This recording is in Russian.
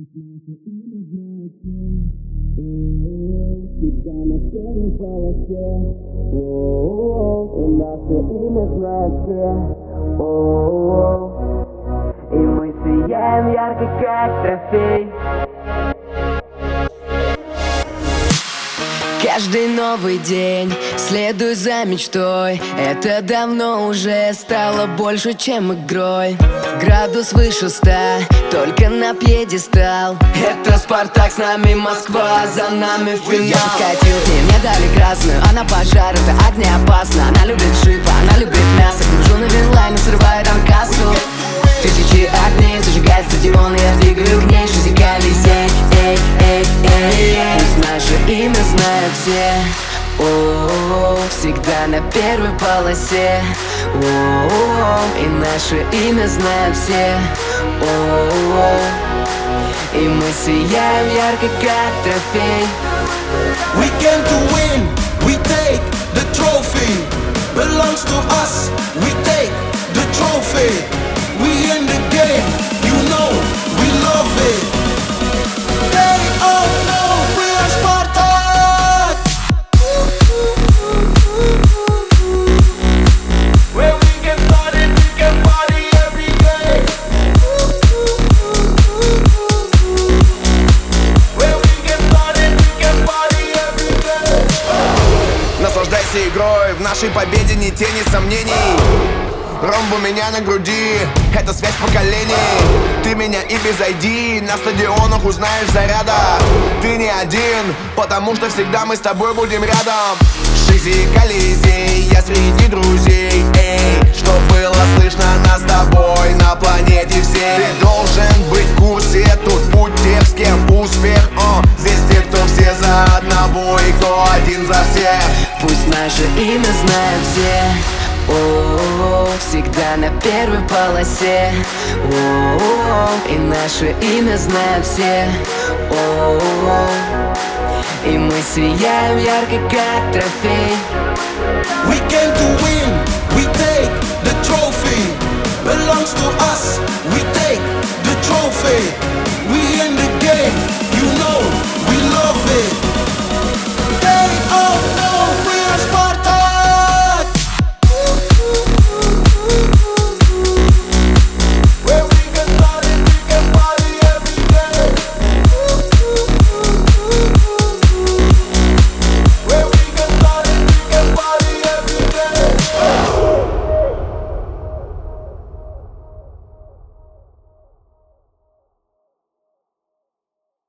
Тебя на первой полосе, и наше имя знают все, и мы сияем ярко, как трофей. Каждый новый день следуй за мечтой. Это давно уже стало больше, чем игрой. Градус выше 100, только на пьедестал. Это Спартак, с нами Москва, за нами финал. Катил к ней, мне дали красную, она пожар, это огня опасно. Она любит шипа, она любит мясо. Гружу на винлайн и срываю там кассу. Тысячи огней зажигает стадион, и я двигаю к ней жизнь Колизей. Эй, эй, эй, эй. Пусть наше имя знают все. О-о-о, всегда на первой полосе. О-о-о, и наше имя знают все. О-о-о, и мы сияем ярко, как трофей. We came to win, we take the trophy. Belongs to us, we take the trophy. We in the game, you know, we love it. They all know we are Spartak. Where we get started, we can party every day. Where we get started, we can party every day. Наслаждайся игрой, в нашей победе ни тени сомнений. Ромб у меня на груди, это связь поколений. Ты меня и без ID на стадионах узнаешь заряда. Ты не один, потому что всегда мы с тобой будем рядом. Шизи, Колизей, я среди друзей. Эй, что было слышно нас с тобой на планете всей. Ты должен быть в курсе, тут путь тех, с кем успех. Здесь те, кто все за одного и кто один за всех. Пусть наше имя знают все. О-о-о, всегда на первой полосе. О-о-о, и наше имя знают все. О-о-о, и мы сияем ярко, как трофей. We came to win, we take the trophy. Belongs to us, we take the trophy.